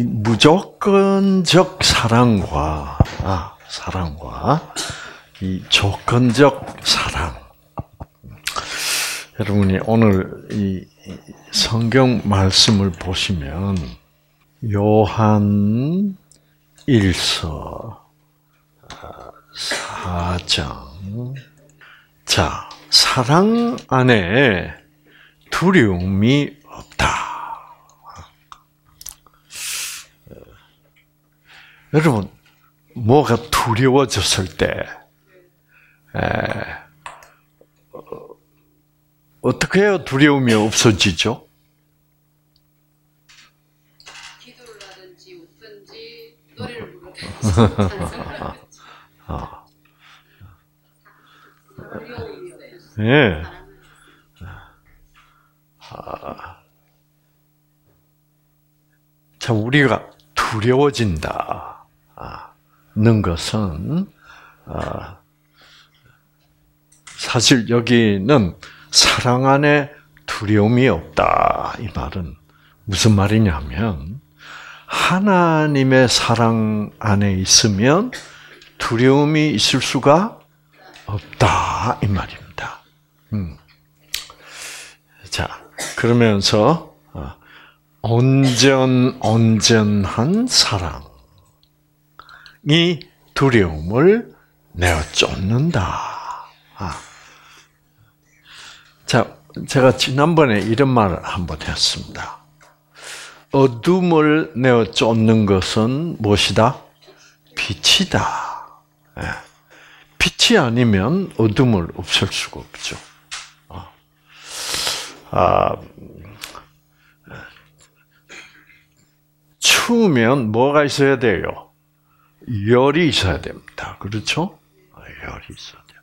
이 무조건적 사랑과 이 조건적 사랑. 여러분이 오늘 이 성경 말씀을 보시면 요한 1서 4장. 자, 사랑 안에 두려움이 없다. 여러분, 뭐가 두려워졌을 때 어떻게 해야 두려움이 없어지죠? 기도를 하든지 웃든지 노래를 부르든지 예. 자, 우리가 두려워진다는 것은 사실 여기는 사랑 안에 두려움이 없다. 이 말은 무슨 말이냐면 하나님의 사랑 안에 있으면 두려움이 있을 수가 없다. 이 말입니다. 자, 그러면서 온전한 사랑이 두려움을 내어 쫓는다. 자, 제가 지난번에 이런 말을 한번 했습니다. 어둠을 내어 쫓는 것은 무엇이다? 빛이다. 빛이 아니면 어둠을 없앨 수가 없죠. 추우면 뭐가 있어야 돼요? 열이 있어야 됩니다. 그렇죠? 열이 있어야 돼요.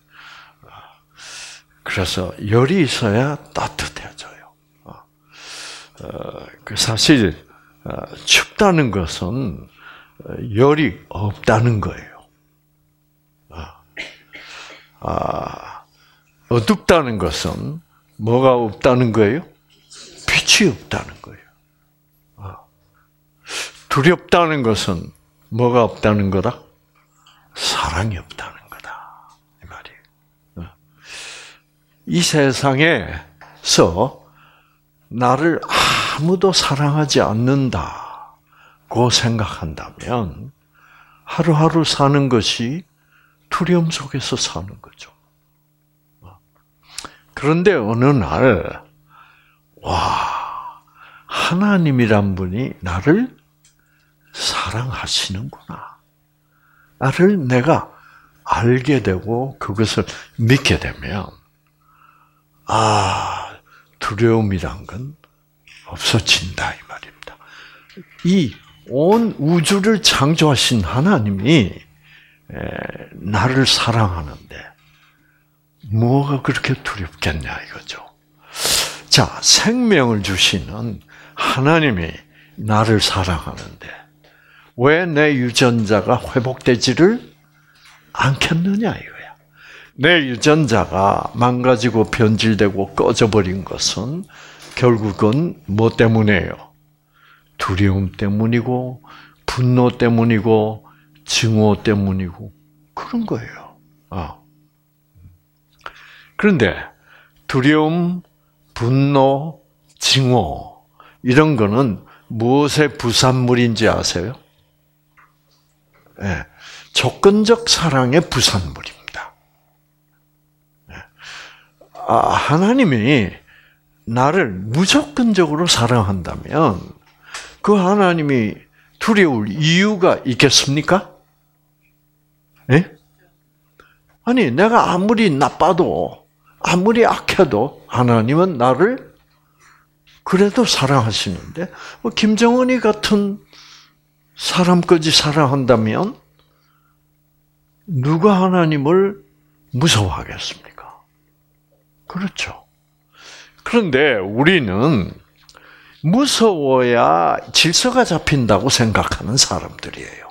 그래서 열이 있어야 따뜻해져요. 사실 춥다는 것은 열이 없다는 거예요. 어둡다는 것은 뭐가 없다는 거예요? 빛이 없다는 거예요. 두렵다는 것은 뭐가 없다는 거다? 사랑이 없다는 거다. 이 말이에요. 이 세상에서 나를 아무도 사랑하지 않는다고 생각한다면 하루하루 사는 것이 두려움 속에서 사는 거죠. 그런데 어느 날, 하나님이란 분이 나를 사랑하시는구나. 나를 내가 알게 되고 그것을 믿게 되면, 두려움이란 건 없어진다, 이 말입니다. 이 온 우주를 창조하신 하나님이 나를 사랑하는데, 뭐가 그렇게 두렵겠냐, 이거죠. 자, 생명을 주시는 하나님이 나를 사랑하는데, 왜 내 유전자가 회복되지를 않겠느냐, 이거야. 내 유전자가 망가지고 변질되고 꺼져버린 것은 결국은 뭐 때문이에요? 두려움 때문이고, 분노 때문이고, 증오 때문이고, 그런 거예요. 그런데 두려움, 분노, 증오 이런 거는 무엇의 부산물인지 아세요? 네, 조건적 사랑의 부산물입니다. 네. 하나님이 나를 무조건적으로 사랑한다면 그 하나님이 두려울 이유가 있겠습니까? 네? 아니, 내가 아무리 나빠도 아무리 악해도 하나님은 나를 그래도 사랑하시는데 김정은이 같은 사람까지 사랑한다면 누가 하나님을 무서워하겠습니까? 그렇죠. 그런데 우리는 무서워야 질서가 잡힌다고 생각하는 사람들이에요.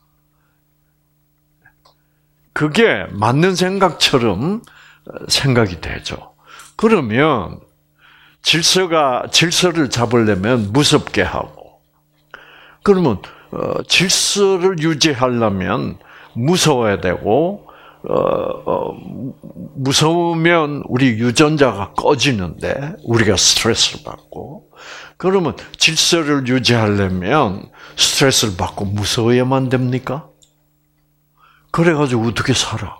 그게 맞는 생각처럼 생각이 되죠. 그러면 질서를 잡으려면 무섭게 하고 그러면 질서를 유지하려면 무서워야 되고 무서우면 우리 유전자가 꺼지는데 우리가 스트레스를 받고 그러면 질서를 유지하려면 스트레스를 받고 무서워야만 됩니까? 그래가지고 어떻게 살아?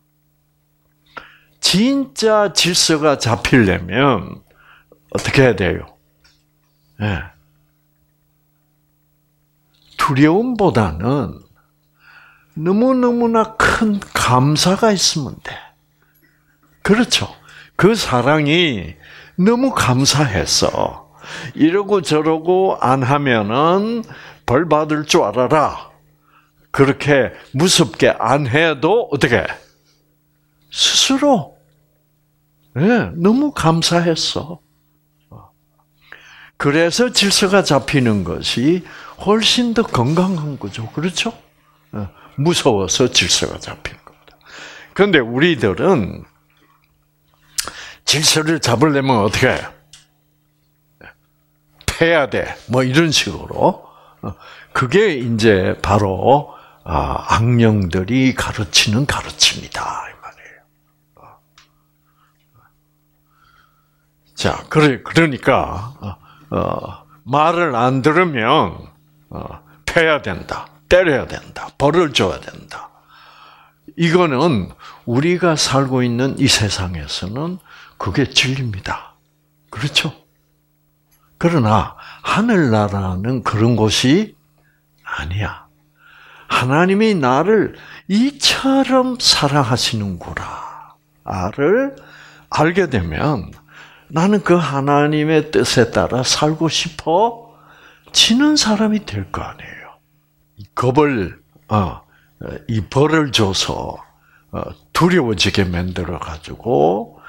진짜 질서가 잡히려면 어떻게 해야 돼요? 네. 두려움보다는 너무너무나 큰 감사가 있으면 돼. 그렇죠. 그 사랑이 너무 감사해서 이러고 저러고 안 하면은 벌 받을 줄 알아라. 그렇게 무섭게 안 해도 어떻게? 스스로 너무 감사했어. 그래서 질서가 잡히는 것이 훨씬 더 건강한 거죠. 그렇죠? 무서워서 질서가 잡히는 겁니다. 그런데 우리들은 질서를 잡으려면 어떻게 해요? 패야 돼. 뭐 이런 식으로. 그게 이제 바로 악령들이 가르치는 가르침이다 이 말이에요. 자, 그러니까 말을 안 들으면 패야 된다, 때려야 된다, 벌을 줘야 된다. 이거는 우리가 살고 있는 이 세상에서는 그게 진리입니다. 그렇죠? 그러나 하늘나라는 그런 곳이 아니야. 하나님이 나를 이처럼 사랑하시는구나를 알게 되면 나는 그 하나님의 뜻에 따라 살고 싶어지는 사람이 될 거 아니에요. 이 벌을 줘서 두려워지게 만들어 가지고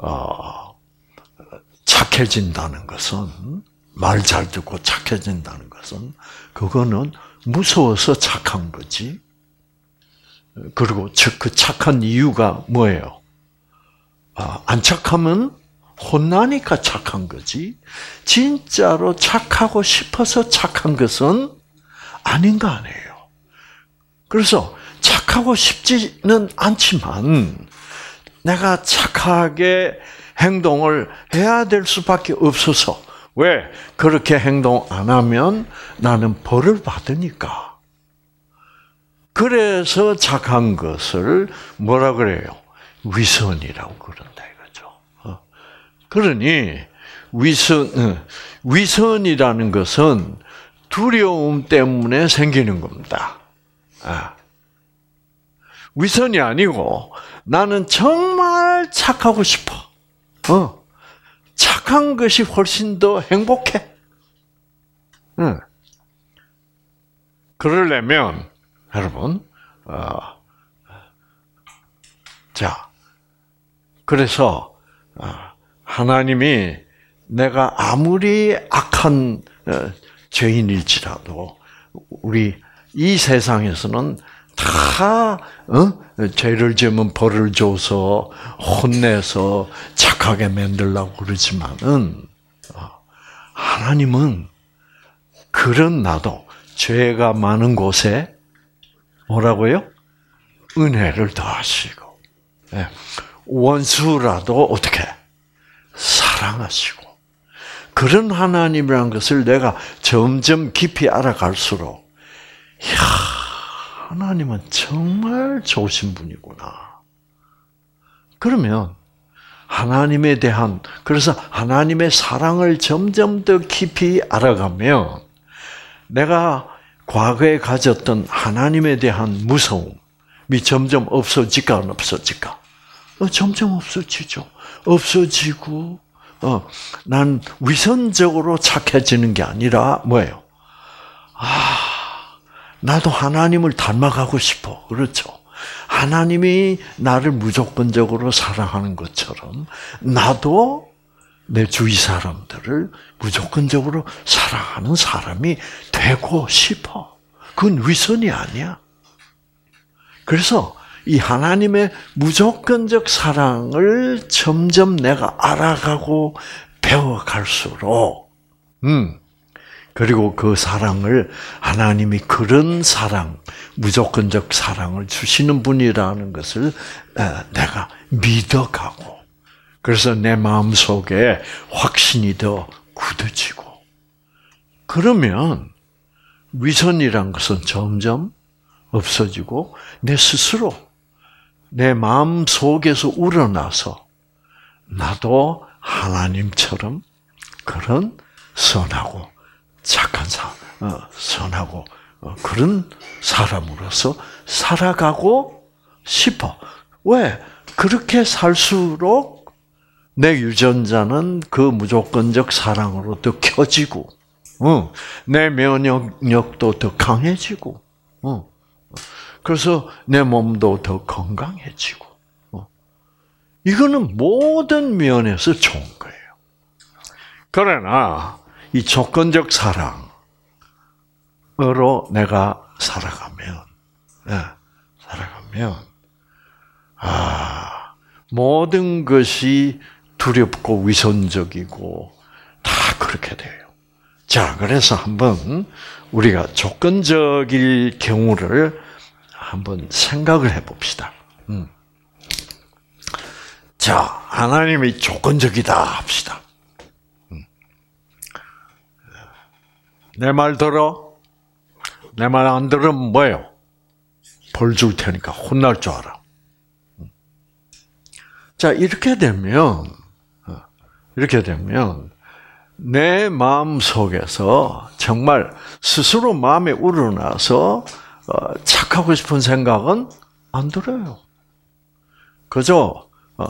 착해진다는 것은, 말 잘 듣고 착해진다는 것은 그거는 무서워서 착한 거지. 그리고 그 착한 이유가 뭐예요? 안 착하면 혼나니까 착한 거지. 진짜로 착하고 싶어서 착한 것은 아닌 거 아니에요. 그래서 착하고 싶지는 않지만 내가 착하게 행동을 해야 될 수밖에 없어서. 왜? 그렇게 행동 안 하면 나는 벌을 받으니까. 그래서 착한 것을 뭐라 그래요? 위선이라고 그런다 이거죠. 그러니 위선이라는 것은 두려움 때문에 생기는 겁니다. 위선이 아니고 나는 정말 착하고 싶어. 착한 것이 훨씬 더 행복해. 그러려면 여러분, 자, 그래서 하나님이 내가 아무리 악한 죄인일지라도 우리 이 세상에서는 다 죄를 지으면 벌을 줘서 혼내서 착하게 만들려고 그러지만은 하나님은 그런 나도 죄가 많은 곳에 뭐라고요? 은혜를 더하시고 원수라도 어떻게 사랑하시고 그런 하나님이라는 것을 내가 점점 깊이 알아갈수록 하나님은 정말 좋으신 분이구나. 그러면 하나님에 대한, 그래서 하나님의 사랑을 점점 더 깊이 알아가면 내가 과거에 가졌던 하나님에 대한 무서움이 점점 없어질까 안 없어질까? 점점 없어지죠. 없어지고 난 위선적으로 착해지는 게 아니라 뭐예요? 나도 하나님을 닮아가고 싶어. 그렇죠. 하나님이 나를 무조건적으로 사랑하는 것처럼 나도 내 주위 사람들을 무조건적으로 사랑하는 사람이 되고 싶어. 그건 위선이 아니야. 그래서 이 하나님의 무조건적 사랑을 점점 내가 알아가고 배워갈수록 그리고 그 사랑을 하나님이 그런 사랑, 무조건적 사랑을 주시는 분이라는 것을 내가 믿어가고, 그래서 내 마음속에 확신이 더 굳어지고, 그러면 위선이란 것은 점점 없어지고 내 스스로 내 마음 속에서 우러나서 나도 하나님처럼 그런 선하고 착한 선하고 그런 사람으로서 살아가고 싶어. 왜? 그렇게 살수록 내 유전자는 그 무조건적 사랑으로 더 켜지고, 내 면역력도 더 강해지고, 그래서 내 몸도 더 건강해지고, 이거는 모든 면에서 좋은 거예요. 그러나 이 조건적 사랑으로 내가 살아가면, 모든 것이 두렵고 위선적이고 다 그렇게 돼요. 자, 그래서 한번 우리가 조건적일 경우를 한번 생각을 해봅시다. 자, 하나님이 조건적이다 합시다. 내 말 들어? 내 말 안 들으면 뭐예요? 벌 줄 테니까 혼날 줄 알아. 자, 이렇게 되면 내 마음 속에서 정말 스스로 마음에 우러나서 착하고 싶은 생각은 안 들어요. 그저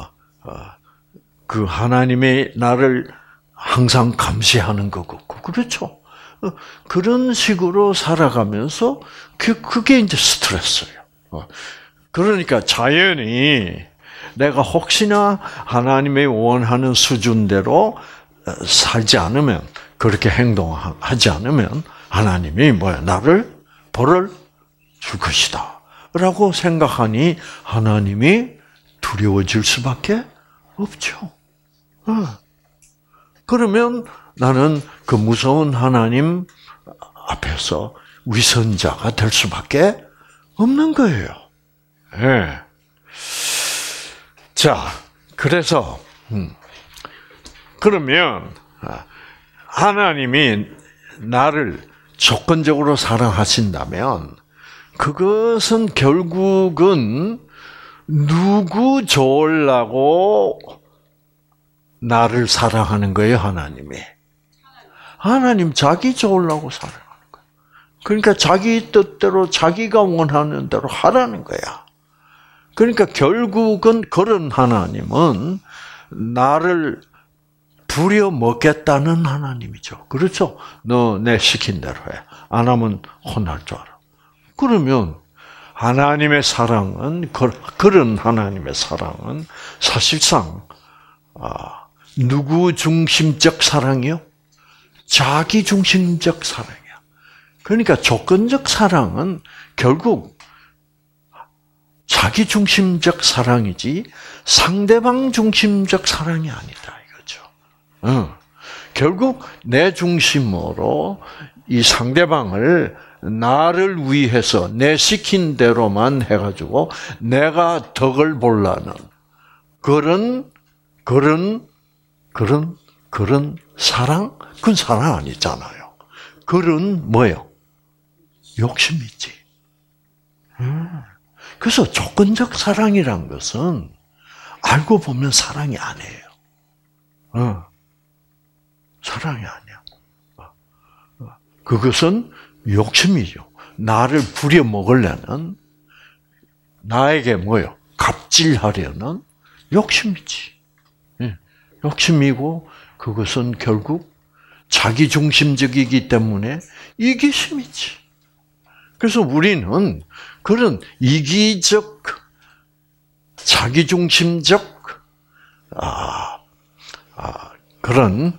그 하나님의 나를 항상 감시하는 것 같고, 그렇죠? 그런 식으로 살아가면서 그게 이제 스트레스예요. 그러니까 자연히 내가 혹시나 하나님의 원하는 수준대로 살지 않으면, 그렇게 행동하지 않으면 하나님이 나를 벌을 줄 것이다 라고 생각하니 하나님이 두려워질 수밖에 없죠. 그러면 나는 그 무서운 하나님 앞에서 위선자가 될 수밖에 없는 거예요. 네. 자, 그래서 그러면 하나님이 나를 조건적으로 사랑하신다면 그것은 결국은 누구 좋으려고 나를 사랑하는 거예요, 하나님이. 하나님 자기 좋으려고 사랑하는 거예요. 그러니까 자기 뜻대로 자기가 원하는 대로 하라는 거야. 그러니까 결국은 그런 하나님은 나를 부려먹겠다는 하나님이죠. 그렇죠? 너 내 시킨 대로 해. 안 하면 혼날 줄 알아. 그러면 하나님의 사랑은, 그런 하나님의 사랑은 사실상 누구 중심적 사랑이요? 자기 중심적 사랑이야. 그러니까 조건적 사랑은 결국 자기 중심적 사랑이지 상대방 중심적 사랑이 아니다 이거죠. 결국 내 중심으로 이 상대방을 나를 위해서 내 시킨 대로만 해가지고 내가 덕을 보려는 그런 사랑? 그건 사랑 아니잖아요. 그런 뭐예요? 욕심이지. 그래서 조건적 사랑이란 것은 알고 보면 사랑이 아니에요. 사랑이 아니야. 그것은 욕심이죠. 나를 부려먹으려는, 나에게 뭐요? 갑질하려는 욕심이지. 욕심이고 그것은 결국 자기 중심적이기 때문에 이기심이지. 그래서 우리는 그런 이기적, 자기 중심적 그런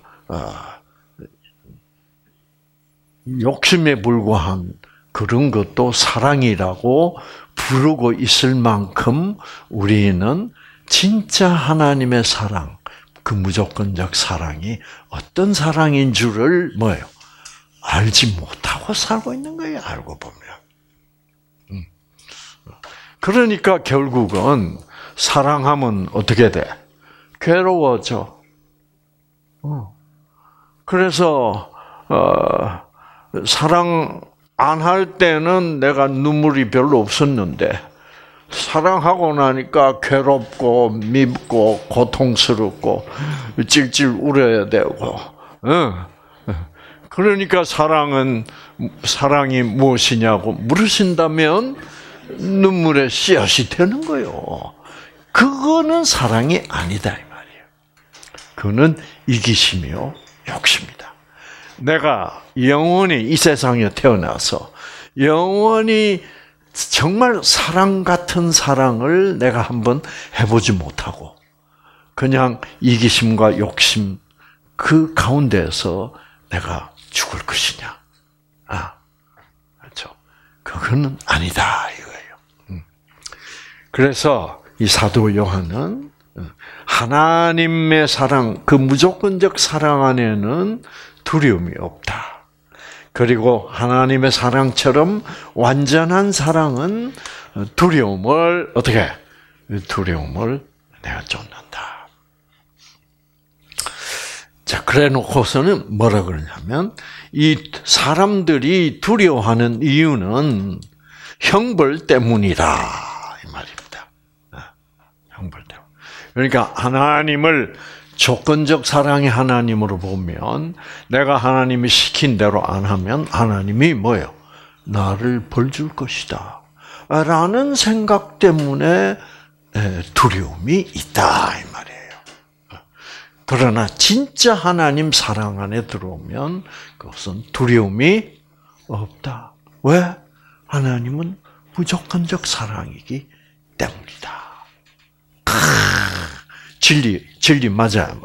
욕심에 불과한 그런 것도 사랑이라고 부르고 있을 만큼 우리는 진짜 하나님의 사랑, 그 무조건적 사랑이 어떤 사랑인 줄을 뭐예요? 알지 못하고 살고 있는 거예요. 알고 보면. 그러니까 결국은 사랑하면 어떻게 돼? 괴로워져. 그래서 사랑 안 할 때는 내가 눈물이 별로 없었는데 사랑하고 나니까 괴롭고 밉고 고통스럽고 찔찔 울어야 되고. 그러니까 사랑이 무엇이냐고 물으신다면 눈물의 씨앗이 되는 거예요. 그거는 사랑이 아니다 이 말이에요. 그거는 이기심이요 욕심이다. 내가 영원히 이 세상에 태어나서 영원히 정말 사랑 같은 사랑을 내가 한번 해보지 못하고 그냥 이기심과 욕심 그 가운데에서 내가 죽을 것이냐? 그렇죠. 그거는 아니다 이거예요. 그래서 이 사도 요한은 하나님의 사랑, 그 무조건적 사랑 안에는 두려움이 없다. 그리고 하나님의 사랑처럼 완전한 사랑은 두려움을 내가 쫓는다. 자, 그래 놓고서는 뭐라 그러냐면 이 사람들이 두려워하는 이유는 형벌 때문이다. 이 말입니다. 형벌 때문. 그러니까 하나님을 조건적 사랑의 하나님으로 보면 내가 하나님이 시킨 대로 안 하면 하나님이 뭐예요? 나를 벌 줄 것이다. 라는 생각 때문에 두려움이 있다 이 말이에요. 그러나 진짜 하나님 사랑 안에 들어오면 그것은 두려움이 없다. 왜? 하나님은 무조건적 사랑이기 때문이다. 진리 맞아요.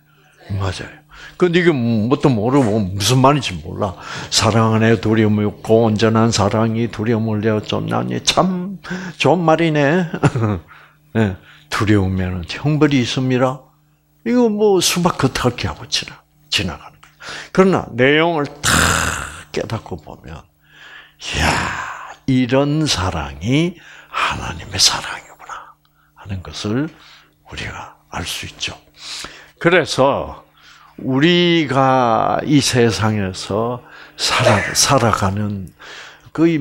근데 이게 뭣도 모르고 무슨 말인지 몰라. 사랑 안에 두려움이 없고 온전한 사랑이 두려움을 내어 쫓나니 참 좋은 말이네. 네, 두려우면 형벌이 있습니다. 이거 뭐 수박 겉핥기 하고 지나가는 거예요. 그러나 내용을 다 깨닫고 보면, 이야, 이런 사랑이 하나님의 사랑이구나 하는 것을 우리가 알 수 있죠. 그래서 우리가 이 세상에서 살아가는 거의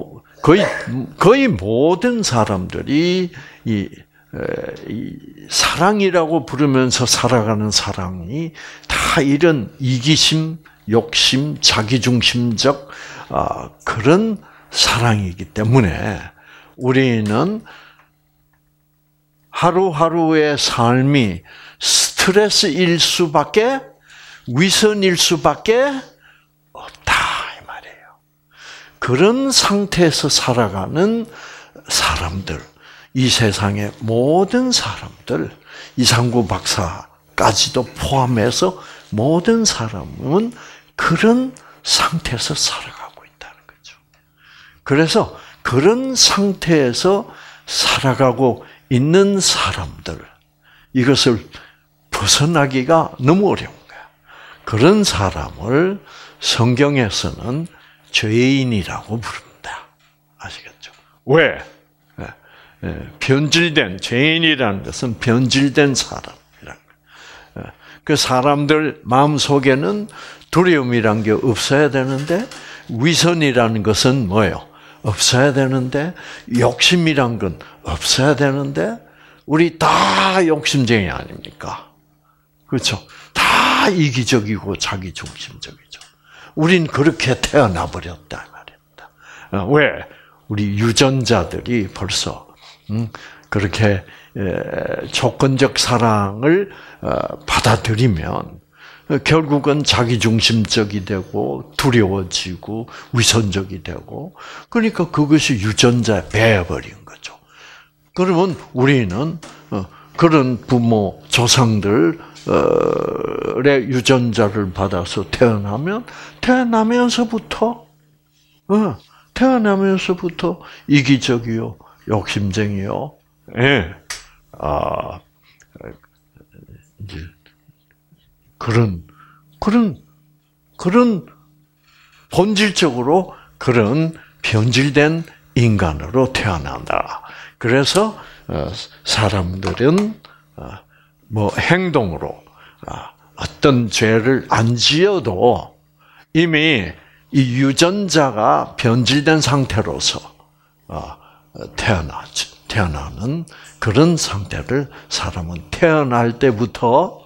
모든 사람들이 이 사랑이라고 부르면서 살아가는 사랑이 다 이런 이기심, 욕심, 자기중심적 그런 사랑이기 때문에 우리는 하루하루의 삶이 스트레스일 수밖에, 위선일 수밖에 없다 이 말이에요. 그런 상태에서 살아가는 사람들, 이 세상의 모든 사람들, 이상구 박사까지도 포함해서 모든 사람은 그런 상태에서 살아가고 있다는 거죠. 그래서 그런 상태에서 살아가고 있는 사람들, 이것을 벗어나기가 너무 어려운 거야. 그런 사람을 성경에서는 죄인이라고 부릅니다. 아시겠죠? 왜? 변질된, 죄인이라는 것은 변질된 사람이라는 거예요. 그 사람들 마음속에는 두려움이란 게 없어야 되는데, 위선이라는 것은 뭐예요? 없어야 되는데, 욕심이란 건 없어야 되는데, 우리 다 욕심쟁이 아닙니까? 그렇죠? 다 이기적이고 자기중심적이죠. 우린 그렇게 태어나 버렸다 말입니다. 왜? 우리 유전자들이 벌써 그렇게 조건적 사랑을 받아들이면 결국은 자기중심적이 되고 두려워지고 위선적이 되고, 그러니까 그것이 유전자에 배어버린 거죠. 그러면 우리는 그런 부모, 조상들의 유전자를 받아서 태어나면서부터 이기적이요, 욕심쟁이요, 이제 그런 본질적으로 그런 변질된 인간으로 태어난다. 그래서 사람들은 뭐 행동으로 어떤 죄를 안 지어도 이미 이 유전자가 변질된 상태로서 태어나는 그런 상태를 사람은 태어날 때부터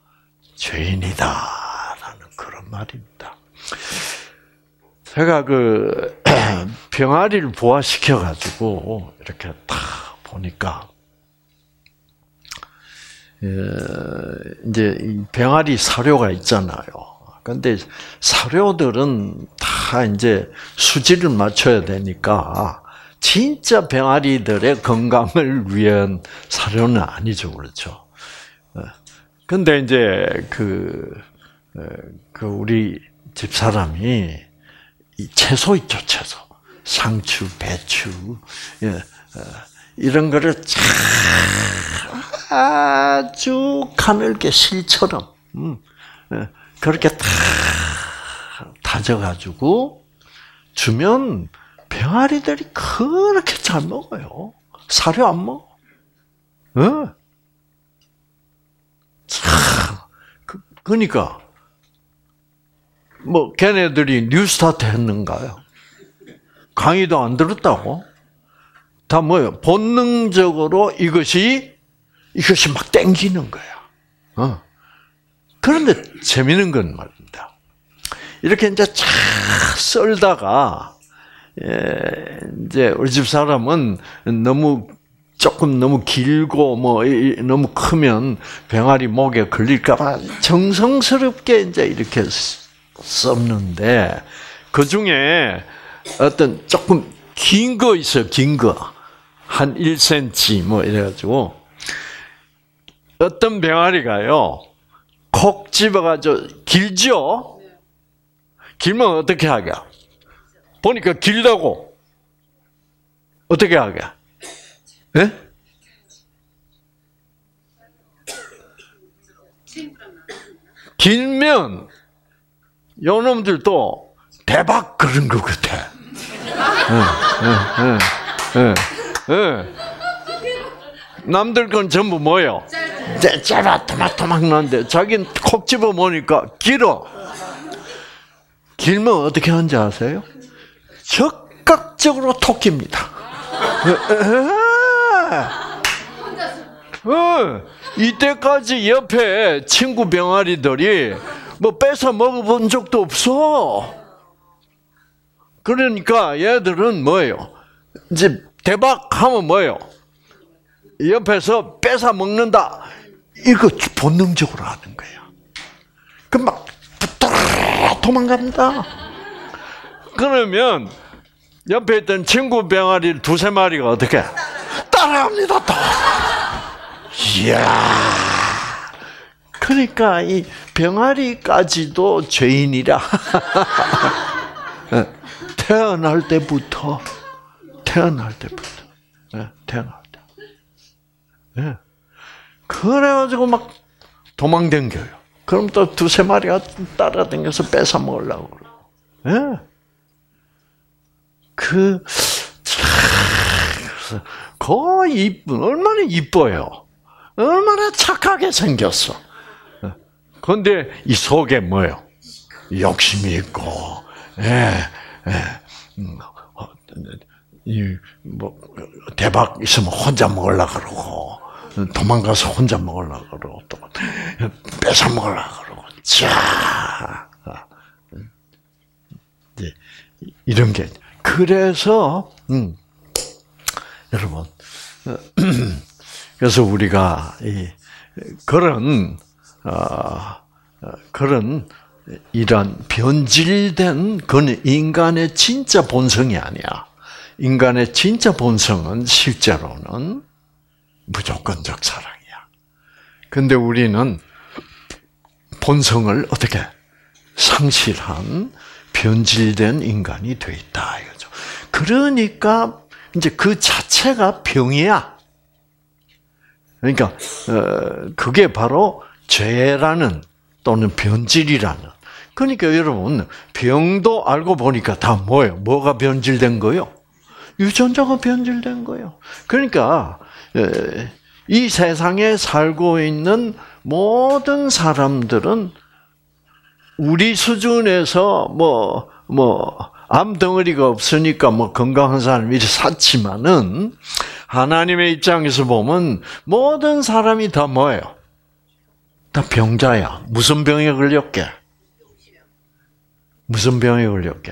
죄인이다라는 그런 말입니다. 제가 그 병아리를 부화시켜 가지고 이렇게 딱 보니까 이제 이 병아리 사료가 있잖아요. 근데 사료들은 다 이제 수질을 맞춰야 되니까 진짜 병아리들의 건강을 위한 사료는 아니죠, 그렇죠? 근데 이제 그 우리 집 사람이 이 채소 있죠, 채소. 상추, 배추, 이런 거를 아주 가늘게 실처럼 그렇게 다 다져가지고 주면 병아리들이 그렇게 잘 먹어요. 사료 안 먹어. 그러니까 뭐 걔네들이 뉴스타트 했는가요? 강의도 안 들었다고? 다 뭐예요? 본능적으로 이것이 막 땡기는 거야. 그런데 재미있는 건 말입니다. 이렇게 이제 쫙 썰다가 이제 우리 집 사람은 조금 너무 길고 너무 크면 병아리 목에 걸릴까봐 정성스럽게 이제 이렇게 썰는데 그 중에 어떤 조금 긴 거 있어요. 긴 거. 한 1cm 이래가지고 어떤 병아리가요. 콕 집어가지고 길죠? 길면 어떻게 하게? 보니까 길다고. 어떻게 하게? 예? 길면 요놈들도 대박 그런 것 같아. 남들 건 전부 뭐예요? 짧아 토막토막 나는데 자기는 콕 집어 보니까 길어. 길면 어떻게 하는지 아세요? 적극적으로 토끼입니다. 이때까지 옆에 친구 병아리들이 뭐 뺏어 먹어본 적도 없어. 그러니까 얘들은 뭐예요? 이제 대박 하면 뭐예요? 옆에서 뺏어 먹는다. 이거 본능적으로 하는 거야. 그럼 막 도망갑니다. 그러면 옆에 있던 친구 병아리 두세 마리가 어떻게 따라갑니다. 또. 이야. 그러니까 이 병아리까지도 죄인이라. 태어날 때부터. 그래가지고 막 도망댕겨요. 그럼 또 두세 마리가 따라댕겨서 뺏어 먹으려고 그러고. 거의 이쁜, 얼마나 이뻐요. 얼마나 착하게 생겼어. 그런데 이 속에 뭐예요? 욕심이 있고, 대박 있으면 혼자 먹으려고 그러고, 도망가서 혼자 먹으려고 그러고, 또 뺏어 먹으려고 그러고, 이런 게. 그래서, 여러분, 그래서 우리가 그런 이런 변질된 그건 인간의 진짜 본성이 아니야. 인간의 진짜 본성은 실제로는 무조건적 사랑이야. 근데 우리는 본성을 어떻게 상실한 변질된 인간이 돼 있다 이거죠. 그러니까 이제 그 자체가 병이야. 그러니까 그게 바로 죄라는 또는 변질이라는 그러니까 여러분, 병도 알고 보니까 다 뭐예요? 뭐가 변질된 거예요? 유전자가 변질된 거예요. 그러니까 이 세상에 살고 있는 모든 사람들은 우리 수준에서 암덩어리가 없으니까 건강한 사람이 샀지만은 하나님의 입장에서 보면 모든 사람이 다 뭐예요? 다 병자야. 무슨 병에 걸렸게? 무슨 병에 걸렸게?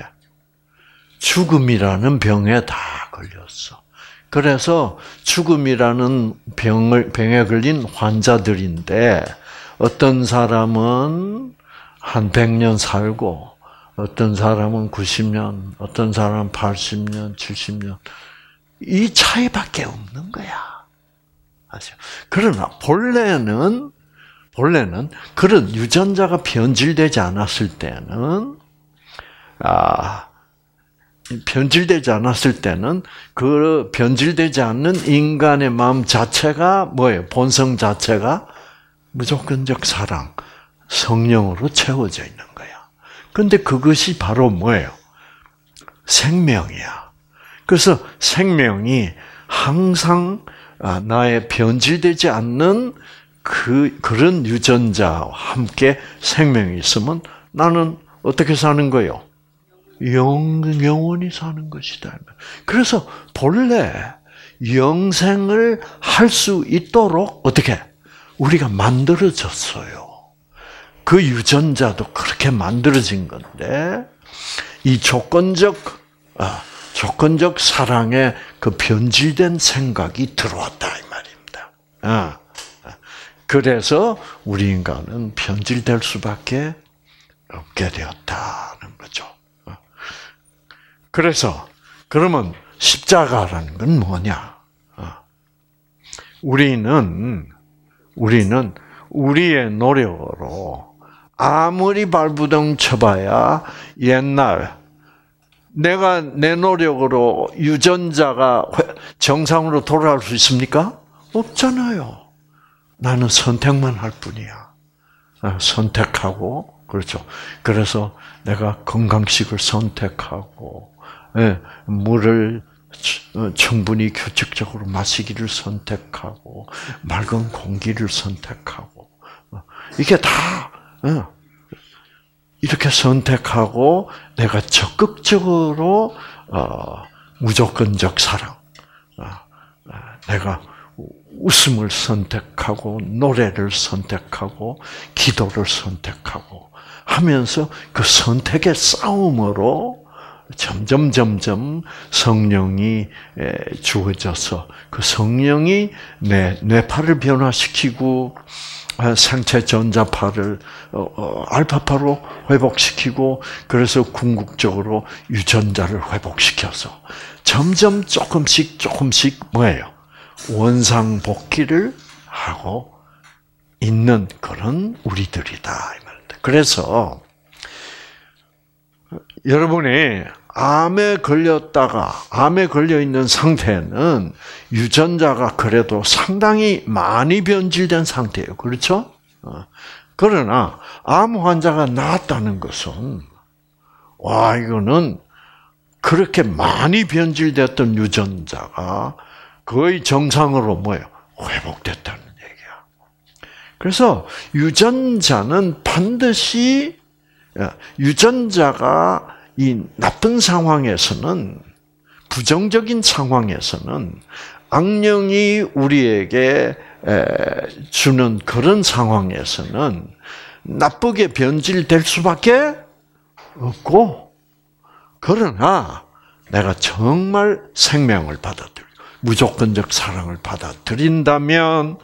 죽음이라는 병에 다 걸렸어. 그래서 죽음이라는 병에 걸린 환자들인데 어떤 사람은 한 100년 살고 어떤 사람은 90년, 어떤 사람은 80년, 70년 이 차이밖에 없는 거야. 아시죠? 그러나 본래는 그런 유전자가 변질되지 않았을 때는 그 변질되지 않는 인간의 마음 자체가 뭐예요? 본성 자체가 무조건적 사랑, 성령으로 채워져 있는 거야. 그런데 그것이 바로 뭐예요? 생명이야. 그래서 생명이 항상 나의 변질되지 않는 그런 유전자와 함께 생명이 있으면 나는 어떻게 사는 거예요? 영원히 사는 것이다. 그래서 본래 영생을 할 수 있도록 어떻게 우리가 만들어졌어요. 그 유전자도 그렇게 만들어진 건데 이 조건적 사랑에 그 변질된 생각이 들어왔다 이 말입니다. 그래서 우리 인간은 변질될 수밖에 없게 되었다는 거죠. 그래서 그러면 십자가라는 건 뭐냐? 우리는 우리의 노력으로 아무리 발부둥 쳐봐야 옛날 내가 내 노력으로 유전자가 정상으로 돌아갈 수 있습니까? 없잖아요. 나는 선택만 할 뿐이야. 선택하고 그렇죠. 그래서 내가 건강식을 선택하고 물을 충분히 규칙적으로 마시기를 선택하고 맑은 공기를 선택하고 이게 다 이렇게 선택하고 내가 적극적으로 무조건적 사랑, 내가 웃음을 선택하고 노래를 선택하고 기도를 선택하고 하면서 그 선택의 싸움으로 점점 성령이 주어져서 그 성령이 내 뇌파를 변화시키고 생체 전자파를 알파파로 회복시키고 그래서 궁극적으로 유전자를 회복시켜서 점점 조금씩 뭐예요? 원상복귀를 하고 있는 그런 우리들이다 이 말입니다. 그래서 여러분이 암에 걸려 있는 상태는 유전자가 그래도 상당히 많이 변질된 상태예요. 그렇죠? 그러나 암 환자가 나았다는 것은 이거는 그렇게 많이 변질됐던 유전자가 거의 정상으로 회복됐다는 얘기야. 그래서 유전자는 반드시 유전자가 이 나쁜 상황에서는 부정적인 상황에서는 악령이 우리에게 주는 그런 상황에서는 나쁘게 변질될 수밖에 없고 그러나 내가 정말 생명을 받아들이고 무조건적 사랑을 받아들인다면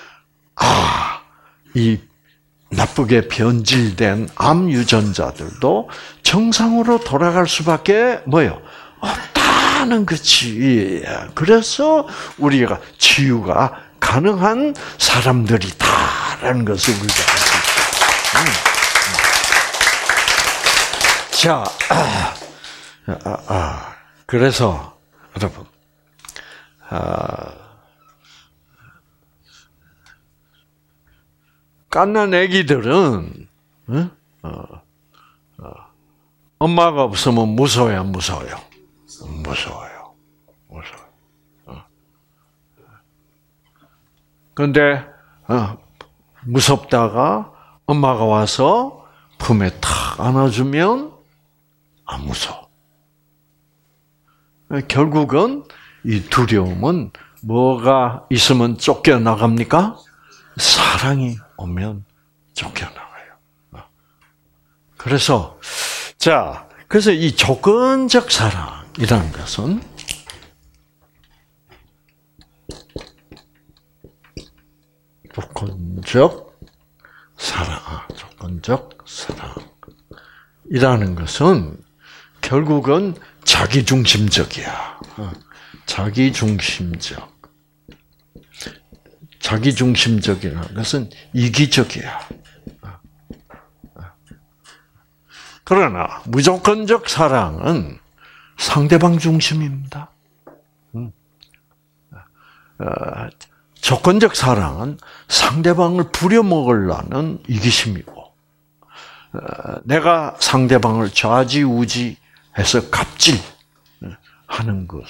이 나쁘게 변질된 암 유전자들도 정상으로 돌아갈 수밖에 없다는 거지. 그래서 우리가 치유가 가능한 사람들이다라는 것을 우리가 알수 있어요. 자, 그래서 여러분, 갓난 아기들은 엄마가 없으면 무서워요, 안 무서워요? 무서워요. 무서워요. 그런데 무섭다가 엄마가 와서 품에 탁 안아주면 안 무서워. 결국은 이 두려움은 뭐가 있으면 쫓겨나갑니까? 사랑이 오면 쫓겨나가요. 그래서 그래서 이 조건적 사랑이라는 것은 조건적 사랑이라는 것은 결국은 자기중심적이야. 자기중심적이라는 것은 이기적이야. 그러나 무조건적 사랑은 상대방 중심입니다. 조건적 사랑은 상대방을 부려먹으려는 이기심이고, 내가 상대방을 좌지우지해서 갑질하는 것,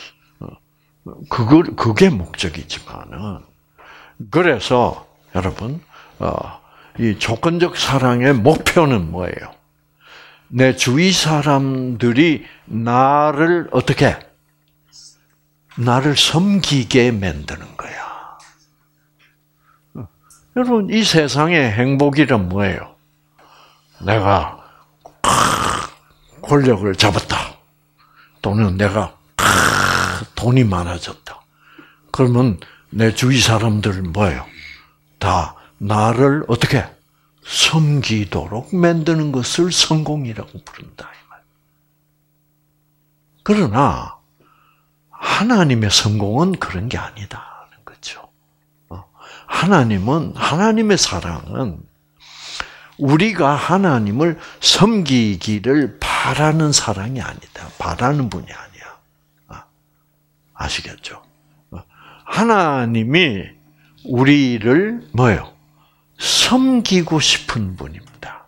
그게 목적이지만은, 그래서 여러분, 이 조건적 사랑의 목표는 뭐예요? 내 주위 사람들이 나를 어떻게? 나를 섬기게 만드는 거야. 여러분, 이 세상의 행복이란 뭐예요? 내가 권력을 잡았다. 또는 내가 돈이 많아졌다. 그러면 내 주위 사람들은 뭐예요? 다 나를 어떻게? 섬기도록 만드는 것을 성공이라고 부른다. 그러나 하나님의 성공은 그런 게 아니다는 거죠. 하나님의 사랑은 우리가 하나님을 섬기기를 바라는 사랑이 아니다. 바라는 분이 아니야. 아시겠죠? 하나님이 우리를 뭐예요? 섬기고 싶은 분입니다.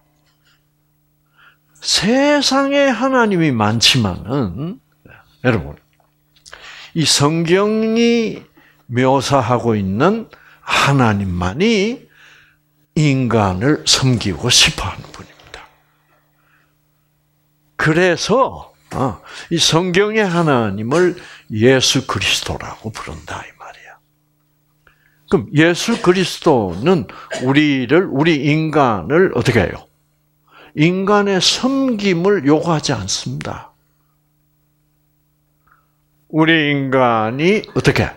세상에 하나님이 많지만은 여러분, 이 성경이 묘사하고 있는 하나님만이 인간을 섬기고 싶어하는 분입니다. 그래서 이 성경의 하나님을 예수 그리스도라고 부른다 이 말이야. 그럼 예수 그리스도는 우리 인간을 어떻게 해요? 인간의 섬김을 요구하지 않습니다. 우리 인간이 어떻게?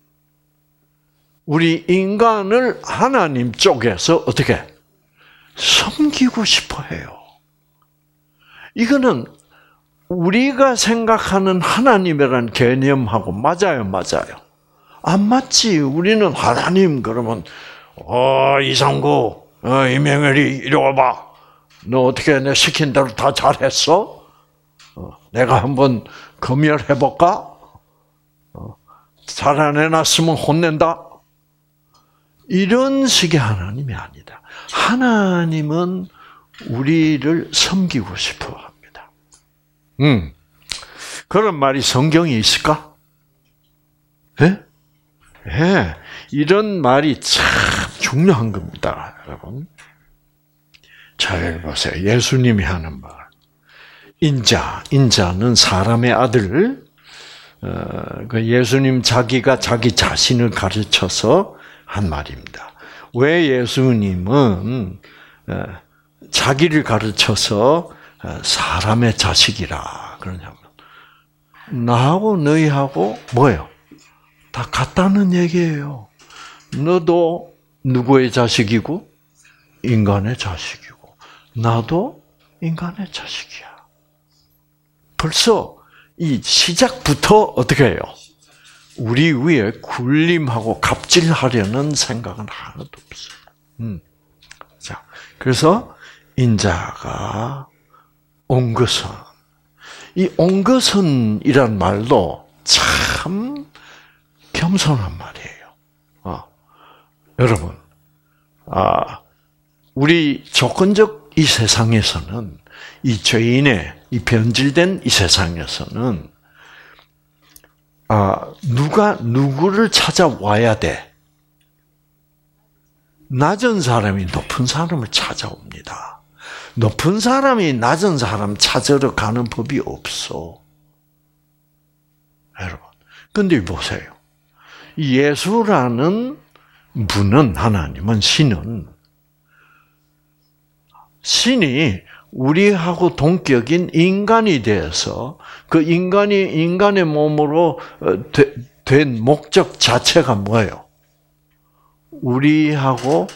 우리 인간을 하나님 쪽에서 어떻게? 섬기고 싶어 해요. 이거는 우리가 생각하는 하나님이라는 개념하고 맞아요, 맞아요? 안 맞지. 우리는 하나님 그러면 이상구, 이명열이 이리 와봐. 너 어떻게 내 시킨 대로 다 잘했어? 내가 한번 검열해볼까? 잘 안 해놨으면 혼낸다? 이런 식의 하나님이 아니다. 하나님은 우리를 섬기고 싶어 합니다. 그런 말이 성경에 있을까? 예? 예. 이런 말이 참 중요한 겁니다, 여러분. 잘 보세요. 예수님이 하는 말. 인자는 사람의 아들. 예수님 자기가 자기 자신을 가르쳐서 한 말입니다. 왜 예수님은 자기를 가르쳐서 사람의 자식이라 그러냐면 나하고 너희하고 뭐예요? 다 같다는 얘기예요. 너도 누구의 자식이고 인간의 자식이고 나도 인간의 자식이야. 벌써 이 시작부터 어떻게 해요? 우리 위에 군림하고 갑질하려는 생각은 하나도 없어요. 자, 그래서 인자가 온 것은 이 온 것은이란 말도 참 겸손한 말이에요. 여러분, 우리 조건적 이 세상에서는 이 죄인의 이 변질된 이 세상에서는 누가 누구를 찾아와야 돼? 낮은 사람이 높은 사람을 찾아옵니다. 높은 사람이 낮은 사람 찾으러 가는 법이 없어. 여러분. 근데 보세요. 예수라는 분은, 하나님은, 신이 우리하고 동격인 인간이 되어서 그 인간의 몸으로 된 목적 자체가 뭐예요? 우리하고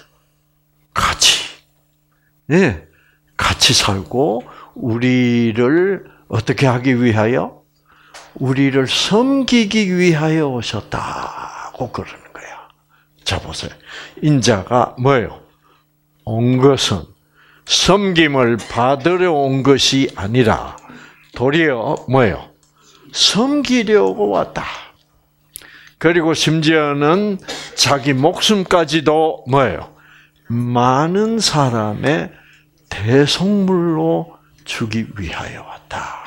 같이 살고 우리를 어떻게 하기 위하여? 우리를 섬기기 위하여 오셨다고 그러는 거야. 자, 보세요. 인자가 뭐예요? 온 것은 섬김을 받으러 온 것이 아니라 도리어 뭐예요? 섬기려고 왔다. 그리고 심지어는 자기 목숨까지도 뭐예요? 많은 사람의 대속물로 주기 위하여 왔다.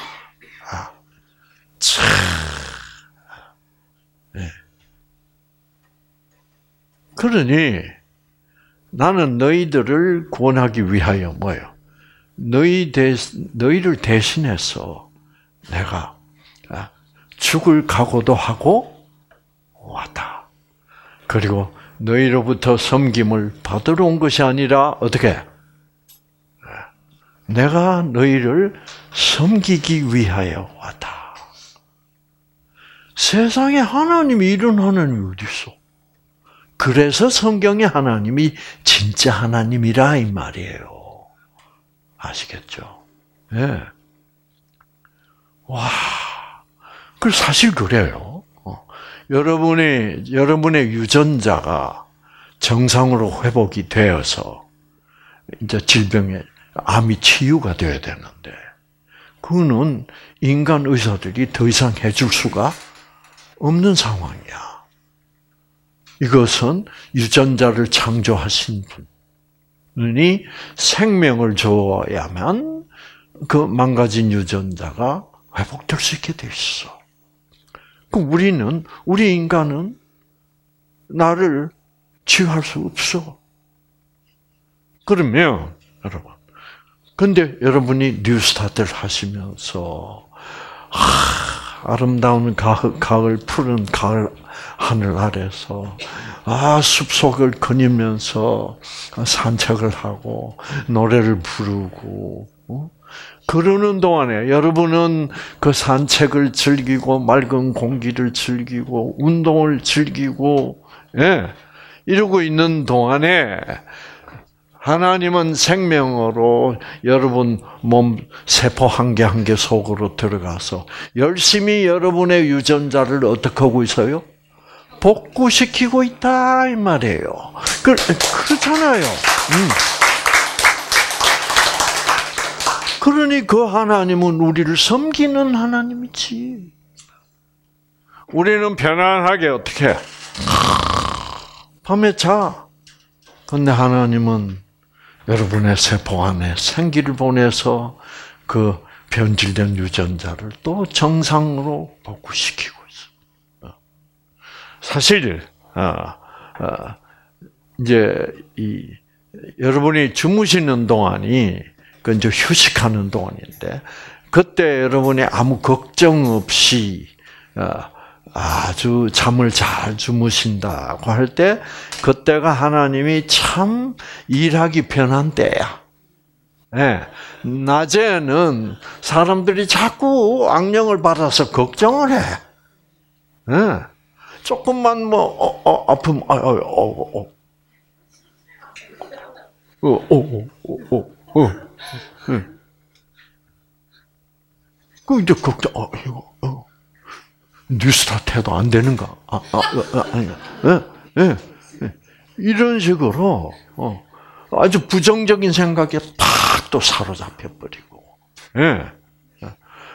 참. 네. 그러니 나는 너희들을 구원하기 위하여 뭐예요? 너희를 대신해서 내가 죽을 각오도 하고 왔다. 그리고 너희로부터 섬김을 받으러 온 것이 아니라 어떻게? 내가 너희를 섬기기 위하여 왔다. 세상에 하나님이 이런 하나님이 어디 있어? 그래서 성경에 하나님이 진짜 하나님이라 이 말이에요. 아시겠죠? 예. 네. 와, 그 사실 그래요. 여러분의 유전자가 정상으로 회복이 되어서 이제 질병에 암이 치유가 되어야 되는데 그거는 인간 의사들이 더 이상 해줄 수가 없는 상황이야. 이것은 유전자를 창조하신 분이 생명을 줘야만 그 망가진 유전자가 회복될 수 있게 돼 있어. 우리 인간은 나를 치유할 수 없어. 그러면 여러분, 근데 여러분이 뉴스타트를 하시면서 아름다운 가을 푸른 가을 하늘 아래서 숲속을 거니면서 산책을 하고 노래를 부르고 그러는 동안에 여러분은 그 산책을 즐기고 맑은 공기를 즐기고 운동을 즐기고 이러고 있는 동안에 하나님은 생명으로 여러분 몸 세포 한 개 한 개 속으로 들어가서 열심히 여러분의 유전자를 어떻게 하고 있어요? 복구시키고 있다 이 말이에요. 그렇잖아요. 그러니 그 하나님은 우리를 섬기는 하나님이지. 우리는 편안하게 어떻게 밤에 자. 근데 하나님은 여러분의 세포 안에 생기를 보내서 그 변질된 유전자를 또 정상으로 복구시키고 있어. 사실 이제 여러분이 주무시는 동안이 그 이제 휴식하는 동안인데 그때 여러분이 아무 걱정 없이 아주 잠을 잘 주무신다고 할 때 그때가 하나님이 참 일하기 편한 때야. 네. 낮에는 사람들이 자꾸 악령을 받아서 걱정을 해. 네. 조금만 아프면 그 이제 걱정 이거 뉴스타트 해도 안 되는가? 이런 식으로 아주 부정적인 생각에 팍 또 사로잡혀 버리고.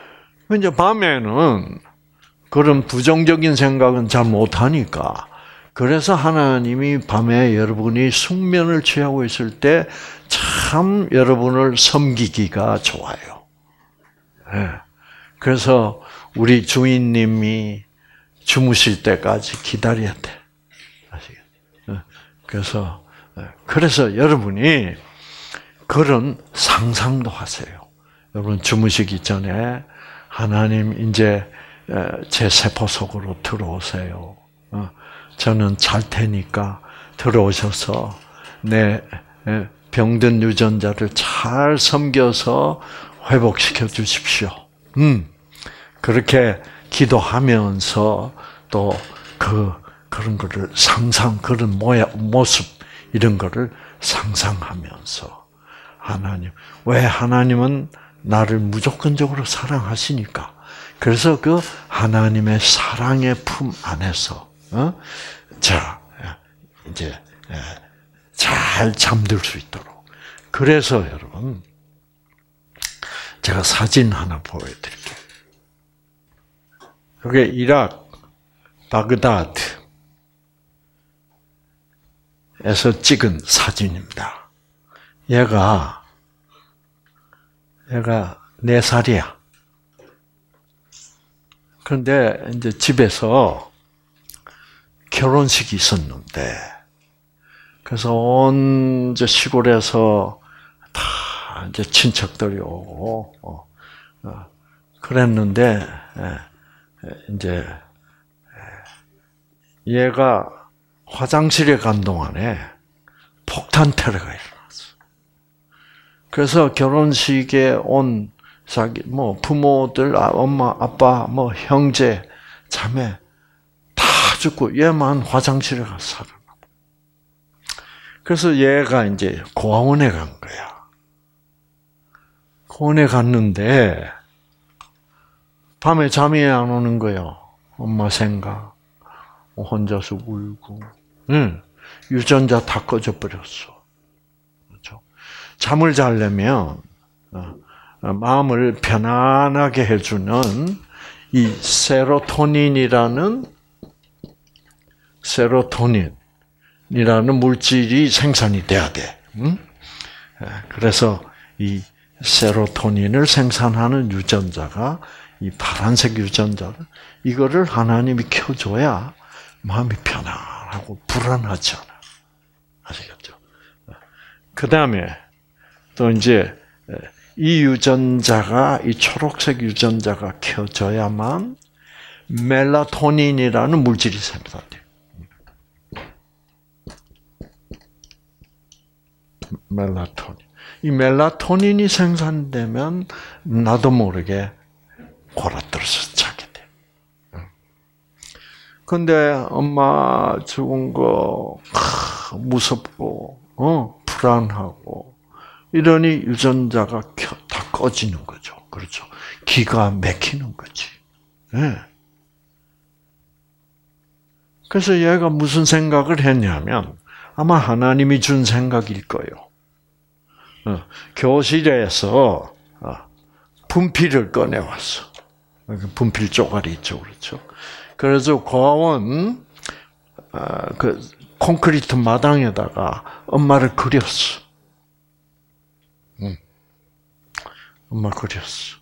이제 밤에는 그런 부정적인 생각은 잘 못하니까 그래서 하나님이 밤에 여러분이 숙면을 취하고 있을 때 참 여러분을 섬기기가 좋아요. 네. 그래서 우리 주인님이 주무실 때까지 기다려야 돼. 아시겠죠? 그래서 여러분이 그런 상상도 하세요. 여러분 주무시기 전에 하나님 이제 제 세포 속으로 들어오세요. 저는 잘 테니까 들어오셔서 내 병든 유전자를 잘 섬겨서 회복시켜 주십시오. 그렇게 기도하면서 또 그런 거를 그런 모습 이런 거를 상상하면서 왜 하나님은 나를 무조건적으로 사랑하시니까. 그래서 그 하나님의 사랑의 품 안에서 자 이제 잘 잠들 수 있도록. 그래서 여러분 제가 사진 하나 보여드릴게요. 그게 이라크 바그다드에서 찍은 사진입니다. 얘가 4살이야. 그런데 이제 집에서 결혼식이 있었는데, 그래서 온 시골에서 다 이제 친척들이 오고, 그랬는데, 이제, 얘가 화장실에 간 동안에 폭탄 테러가 일어났어. 그래서 결혼식에 온 부모들, 엄마, 아빠, 형제, 자매, 다 죽고 얘만 화장실에 가서 살아. 그래서 얘가 이제 고아원에 간 거야. 고아원에 갔는데, 밤에 잠이 안 오는 거예요. 엄마 생각. 혼자서 울고. 유전자 다 꺼져 버렸어. 그렇죠? 잠을 자려면, 마음을 편안하게 해주는 이 세로토닌이라는 물질이 생산이 돼야 돼. 그래서 이 세로토닌을 생산하는 유전자가 이 파란색 유전자를 이거를 하나님이 켜줘야 마음이 편안하고 불안하지 않아. 아시겠죠? 그 다음에 또 이제 이 유전자가 이 초록색 유전자가 켜져야만 멜라토닌이라는 물질이 생산돼요. 멜라토닌. 이 멜라토닌이 생산되면 나도 모르게 골아떨어서 자게 돼. 근데 엄마 죽은 거 무섭고 불안하고 이러니 유전자가 다 꺼지는 거죠. 그렇죠. 기가 막히는 거지. 네. 그래서 얘가 무슨 생각을 했냐면 아마 하나님이 준 생각일 거예요. 교실에서 분필을 꺼내왔어. 분필 쪼가리 있죠, 그렇죠? 그래서 고아원 그 콘크리트 마당에다가 엄마를 그렸어. 엄마 그렸어.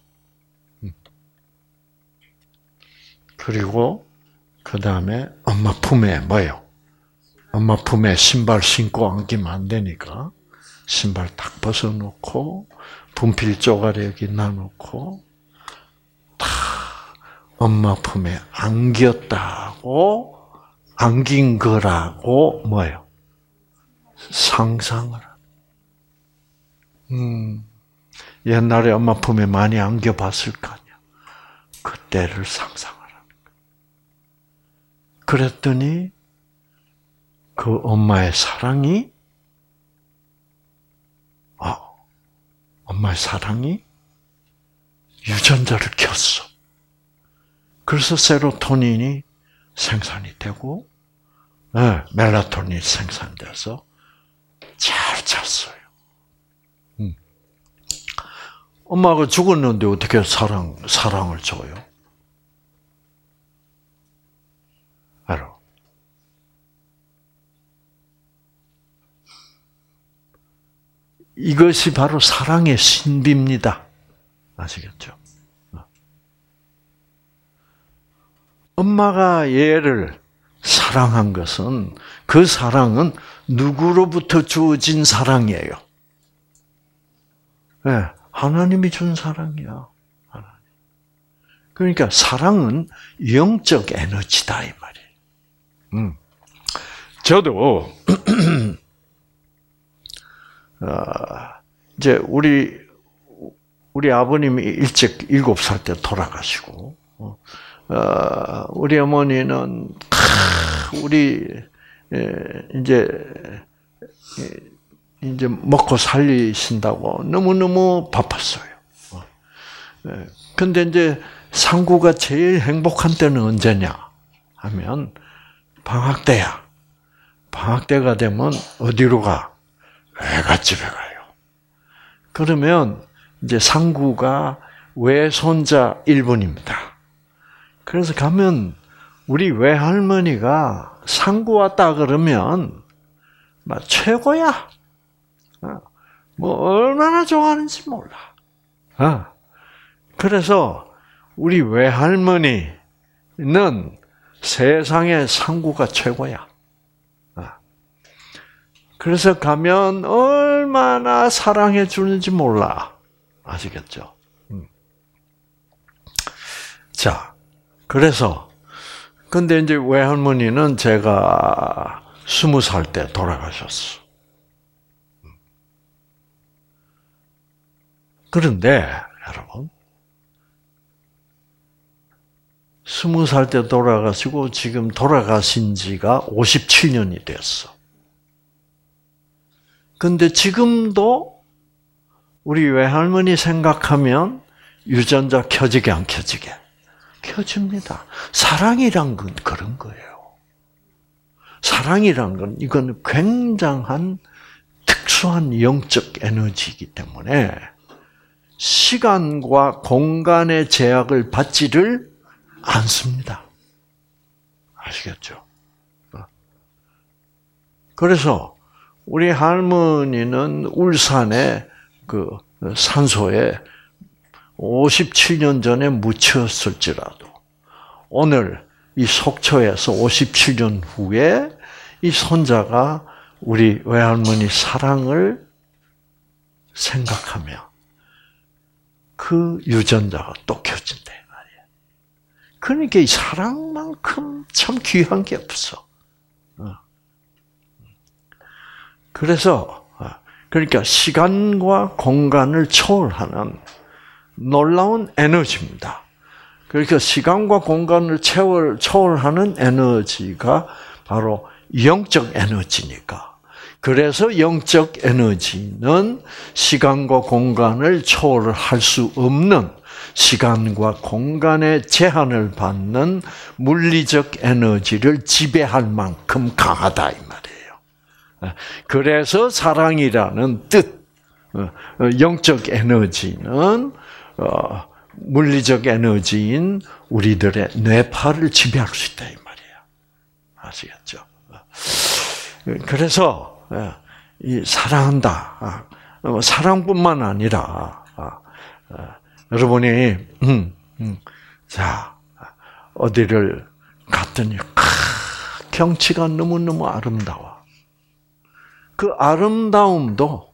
그리고 그 다음에 엄마 품에 뭐예요? 엄마 품에 신발 신고 안기면 안 되니까 신발 딱 벗어놓고 분필 쪼가리 여기 놔놓고 다 엄마 품에 안겼다고 안긴 거라고 뭐예요? 상상을. 옛날에 엄마 품에 많이 안겨봤을 거 아니야. 그때를 상상하라는 거야. 그랬더니 그 엄마의 사랑이 유전자를 켰어. 그래서 세로토닌이 생산이 되고 멜라토닌이 생산돼서 잘 잤어요. 엄마가 죽었는데 어떻게 사랑을 줘요? 알아. 이것이 바로 사랑의 신비입니다. 아시겠죠? 엄마가 얘를 사랑한 것은 그 사랑은 누구로부터 주어진 사랑이에요? 네, 하나님이 준 사랑이야. 하나님. 그러니까 사랑은 영적 에너지다 이 말이에요. 저도 이제 우리 아버님이 일찍 7살 때 돌아가시고 우리 어머니는 우리 이제 먹고 살리신다고 너무너무 바빴어요. 근데 이제 상구가 제일 행복한 때는 언제냐 하면 방학 때야. 방학 때가 되면 어디로 가? 외갓집에 가요. 그러면 이제 상구가 외손자 1분입니다. 그래서 가면 우리 외할머니가 상구 왔다 그러면 막 최고야. 뭐 얼마나 좋아하는지 몰라. 그래서 우리 외할머니는 세상에 상구가 최고야. 그래서 가면 얼마나 사랑해 주는지 몰라. 아시겠죠? 자, 그래서 근데 이제 외할머니는 제가 20살 때 돌아가셨어. 그런데 여러분 20살 때 돌아가시고 지금 돌아가신 지가 57년이 됐어. 근데 지금도 우리 외할머니 생각하면 유전자 켜지게 안 켜지게? 켜집니다. 사랑이란 건 그런 거예요. 사랑이란 건 이건 굉장한 특수한 영적 에너지이기 때문에 시간과 공간의 제약을 받지를 않습니다. 아시겠죠? 그래서 우리 할머니는 울산의 그 산소에 57년 전에 묻혔을지라도 오늘 이 속초에서 57년 후에 이 손자가 우리 외할머니 사랑을 생각하며 그 유전자가 또 켜진다 말이야. 그러니까 이 사랑만큼 참 귀한 게 없어. 그래서 그러니까 시간과 공간을 초월하는 놀라운 에너지입니다. 그러니까 시간과 공간을 초월하는 에너지가 바로 영적 에너지니까. 그래서 영적 에너지는 시간과 공간을 초월할 수 없는 시간과 공간의 제한을 받는 물리적 에너지를 지배할 만큼 강하다 이 말이에요. 그래서 사랑이라는 뜻, 영적 에너지는 물리적 에너지인 우리들의 뇌파를 지배할 수 있다 이 말이에요. 아시겠죠? 그래서 이 사랑한다. 사랑뿐만 아니라 여러분이 자 어디를 갔더니 경치가 너무너무 아름다워. 그 아름다움도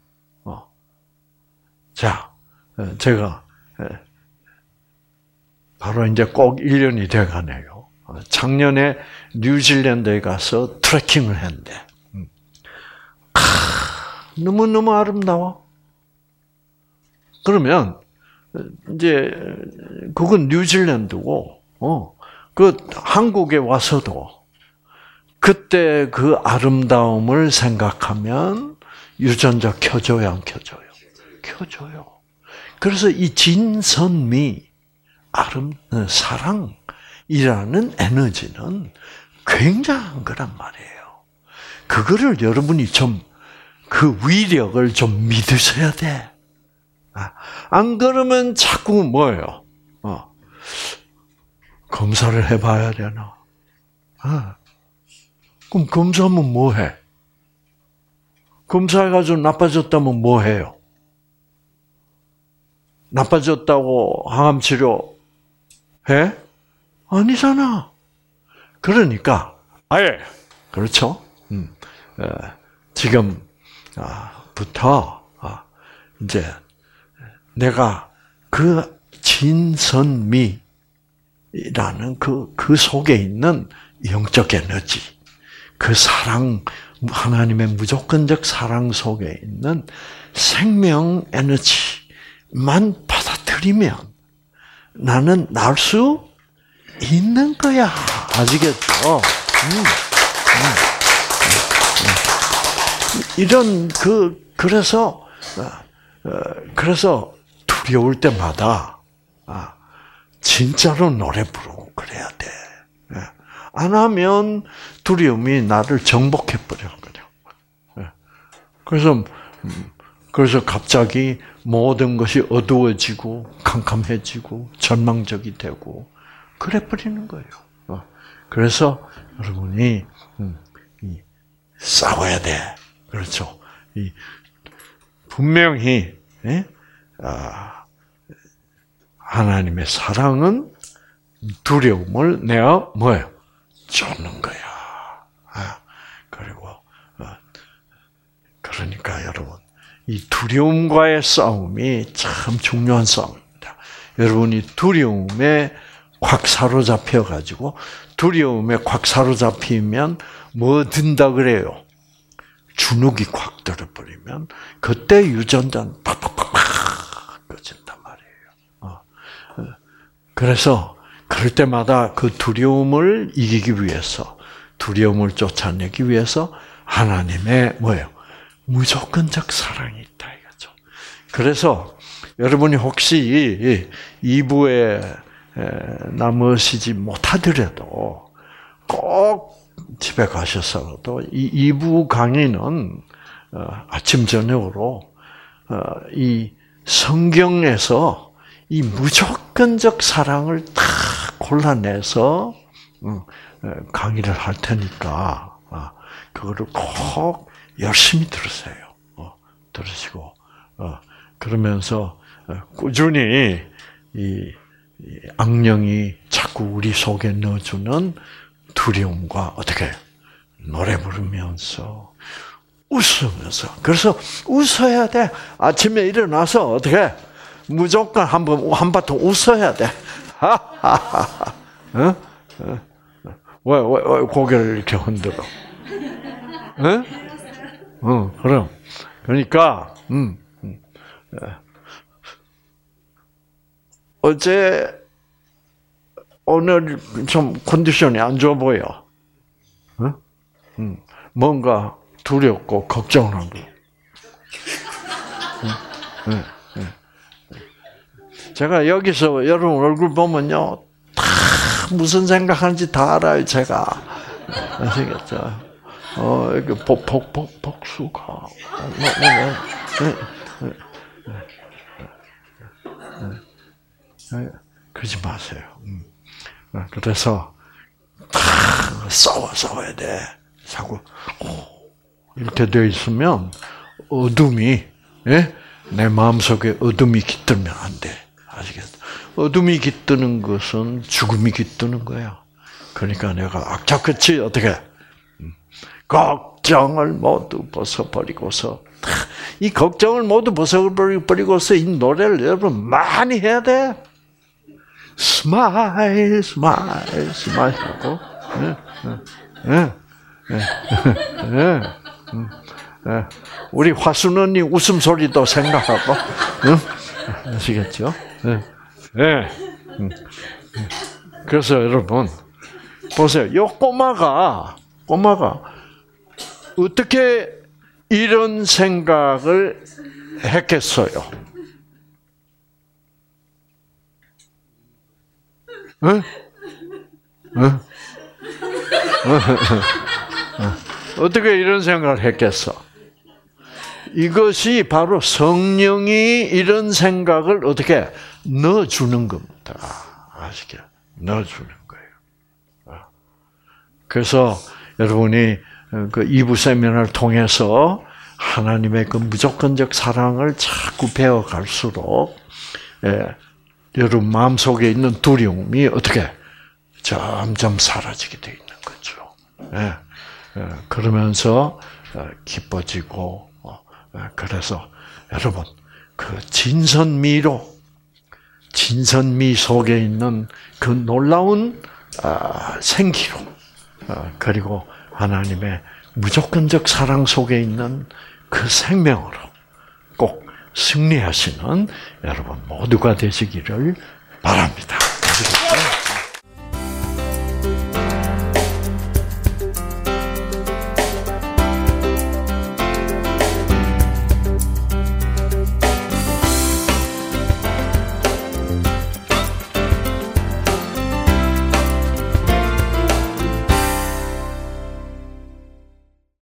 자 제가 바로 이제 꼭 1년이 돼가네요. 작년에 뉴질랜드에 가서 트레킹을 했는데 너무너무 아름다워. 그러면 이제 그건 뉴질랜드고 그 한국에 와서도 그때 그 아름다움을 생각하면 유전자 켜줘야 안 켜줘요? 켜줘요. 그래서 이 진선미 사랑이라는 에너지는 굉장한 거란 말이에요. 그거를 여러분이 좀 그 위력을 좀 믿으셔야 돼. 안 그러면 자꾸 뭐예요? 검사를 해봐야 되나? 그럼 검사하면 뭐 해? 검사해가지고 나빠졌다면 뭐 해요? 나빠졌다고 항암 치료 해? 아니잖아. 그러니까 아예 그렇죠. 지금부터 이제 내가 그 진선미라는 그 속에 있는 영적 에너지, 그 사랑, 하나님의 무조건적 사랑 속에 있는 생명 에너지만 받아들이면 나는 날 수 있는 거야. 아시겠죠? 이런 그래서 두려울 때마다 진짜로 노래 부르고 그래야 돼. 안 하면 두려움이 나를 정복해 버려거든요. 그래서 갑자기 모든 것이 어두워지고 캄캄해지고 절망적이 되고 그래 버리는 거예요. 그래서 여러분이 싸워야 돼. 그렇죠. 분명히 하나님의 사랑은 두려움을 내가 뭐예요? 쫓는 거야. 그리고 그러니까 여러분 이 두려움과의 싸움이 참 중요한 싸움입니다. 여러분이 두려움에 확 사로잡혀 가지고 두려움에 확 사로잡히면 뭐 든다 그래요? 주눅이 확 들어버리면 그때 유전자는 팍팍팍팍 꺼진단 말이에요. 그래서 그럴 때마다 그 두려움을 이기기 위해서, 두려움을 쫓아내기 위해서 하나님의 뭐예요? 무조건적 사랑이 있다 이거죠. 그래서 여러분이 혹시 2부에 남으시지 못하더라도 꼭 집에 가셔서라도 이 2부 강의는 아침 저녁으로 이 성경에서 이 무조건적 사랑을 다 골라내서 강의를 할 테니까 그거를 꼭 열심히 들으세요. 들으시고 그러면서 꾸준히 이 악령이 자꾸 우리 속에 넣어주는 두려움과 어떻게 노래 부르면서 웃으면서 그래서 웃어야 돼. 아침에 일어나서 어떻게 무조건 한바탕 웃어야 돼. 왜 고개를 이렇게 흔들어? 그럼 그러니까 오늘 좀 컨디션이 안 좋아 보여. 뭔가 두렵고 걱정하고. 제가 여기서 여러분 얼굴 보면요, 다 무슨 생각하는지 다 알아요, 제가. 아시겠죠? 이게 복수가. 그러지 마세요. 그래서 싸워야 돼. 자꾸 이렇게 되어 있으면 어둠이 내 마음속에 어둠이 깃들면 안 돼. 아시겠죠? 어둠이 깃드는 것은 죽음이 깃드는 거야. 그러니까 내가 악착같이 어떻게 걱정을 모두 벗어버리고서 이 걱정을 모두 벗어버리고서 이 노래를 여러분 많이 해야 돼. 스마일 하고 우리 화순 언니 웃음소리도 생각하고 아시겠죠? 그래서 여러분 보세요. 이 꼬마가 어떻게 이런 생각을 했겠어요? 어떻게 이런 생각을 했겠어? 이것이 바로 성령이 이런 생각을 어떻게 넣어주는 겁니다. 아시겠죠? 넣어주는 거예요. 그래서 여러분이 그 2부 세미나를 통해서 하나님의 그 무조건적 사랑을 자꾸 배워갈수록 여러분 마음속에 있는 두려움이 어떻게 점점 사라지게 돼 있는 거죠. 그러면서 기뻐지고 그래서 여러분 그 진선미 속에 있는 그 놀라운 생기로 그리고 하나님의 무조건적 사랑 속에 있는 그 생명으로 꼭 승리하시는 여러분 모두가 되시기를 바랍니다.